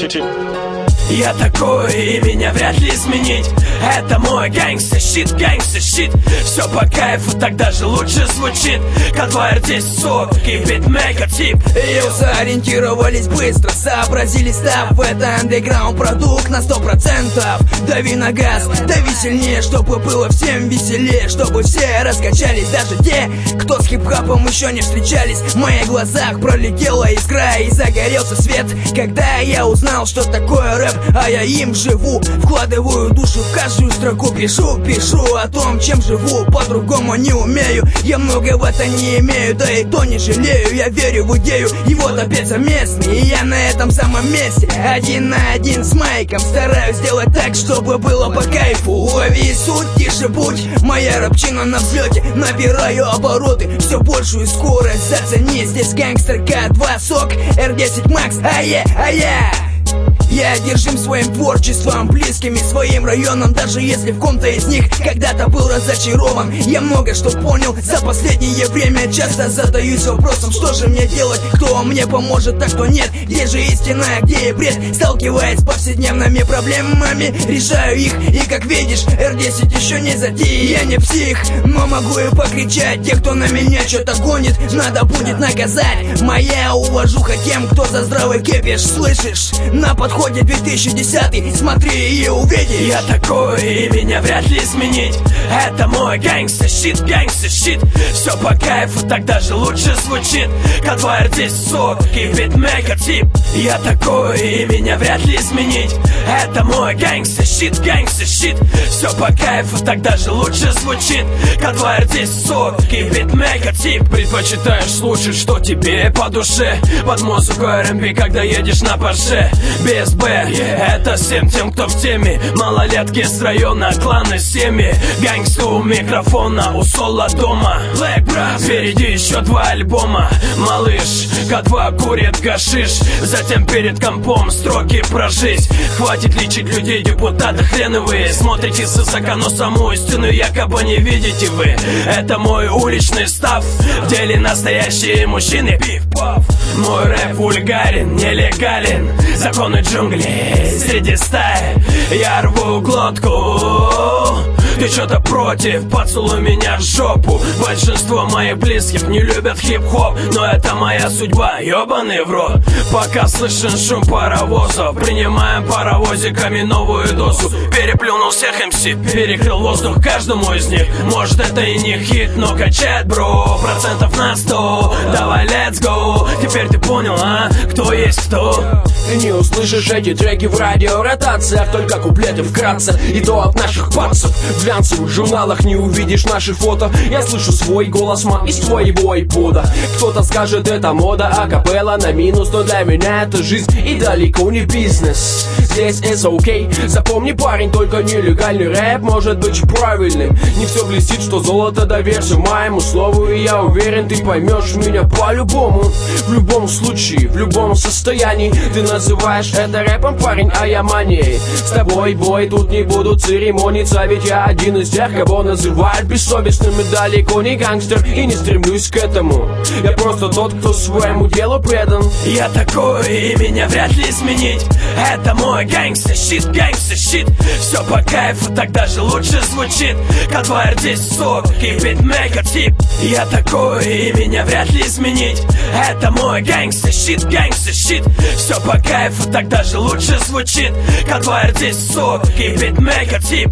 Я такой, и меня вряд ли изменить. Это мой гэнгста-щит. Все по кайфу, так даже лучше звучит. Конвойер здесь сок и битмейкер тип. Юзы ориентировались быстро, сообразили став. Это андеграунд продукт на 100%. Дави на газ, дави сильнее, чтобы было всем веселее, чтобы все раскачались, даже те, кто с хип-хопом еще не встречались. В моих глазах пролетела искра и загорелся свет, когда я узнал, что такое рэп, а я им живу. Вкладываю душу в каждую строку, пишу о том, чем живу. По-другому не умею, я много в это не имею, да и то не жалею. Я верю в идею, и вот опять совместный, и я на этом самом месте, один на один с майком. Стараюсь сделать так, чтобы было по кайфу. Лови суть, тише будь, моя рэпчина на взлете. Набираю обороты, все большую скорость, зацени. Здесь гангстер К2 сок, R10 Max, я одержим своим творчеством, близкими своим районом. Даже если в ком-то из них когда-то был разочарован, я много что понял за последнее время. Часто задаюсь вопросом, что же мне делать, кто мне поможет, а кто нет. Где же истина, где и бред? Сталкиваясь с повседневными проблемами, решаю их, и как видишь, R10 еще не затея. Я не псих, но могу и покричать. Те, кто на меня что-то гонит, надо будет наказать. Моя уважуха тем, кто за здравый кипиш, слышишь? На подходе 2010, смотри и увидишь. Я такой, и меня вряд ли изменить. Это мой гэнгста-щит. Все по кайфу, так даже лучше звучит. Конвойер здесь сок и битмейкер тип. Я такой, и меня вряд ли изменить. Это мой гэнгста-щит. Все по кайфу, так даже лучше звучит. Конвойер здесь сок и битмейкер тип. Предпочитаешь слушать, что тебе по душе, под музыку R&B, когда едешь на Порше. Без Б, это всем тем, кто в теме. Малолетки с района, кланы, семьи. Гангста у микрофона, у соло дома. Впереди еще 2 альбома. Малыш, К2 курит гашиш, затем перед компом строки про жизнь. Хватит лечить людей, депутаты хреновые. Смотрите с высока, но саму истину якобы не видите вы. Это мой уличный став, в деле настоящие мужчины. Пиф-паф. Мой рэп вульгарен, нелегален. Законы джунглей среди стаи. Я рву глотку. Ты что-то против, поцелуй меня в жопу. Большинство моих близких не любят хип-хоп, но это моя судьба, ёбаный в рот. Пока слышен шум паровозов, принимаем паровозиками новую дозу. Переплюнул всех МС, перекрыл воздух каждому из них. Может это и не хит, но качает, бро, процентов на 100. Давай, let's go. Теперь ты понял, а? Кто есть кто? Ты не услышишь эти треки в радиоротациях, только куплеты вкратце, и то от наших пальцев. В глянцевых журналах не увидишь наши фото. Я слышу свой голос, из твоего айпода. Кто-то скажет, это мода, акапелла на минус, но для меня это жизнь и далеко не бизнес. Здесь it's okay. Запомни, парень, только нелегальный рэп может быть правильным. Не все блестит, что золото, доверься моему слову, и я уверен, ты поймешь меня по-любому. В любом случае, в любом состоянии. Ты называешь это рэпом, парень, а я манией. С тобой, бой, тут не буду церемониться, ведь я один из тех, кого называют бессовестным. И далеко не гангстер, и не стремлюсь к этому. Я просто тот, кто своему делу предан. Я такой, и меня вряд ли изменить. Это мой гэнгста-щит. Все по кайфу, так даже лучше звучит. Конвойер здесь сок и битмейкер тип. Я такой, и меня вряд ли изменить. Это мой гэнгста-щит. Все по кайфу, так даже лучше звучит. Конвойер здесь сок и битмейкер тип.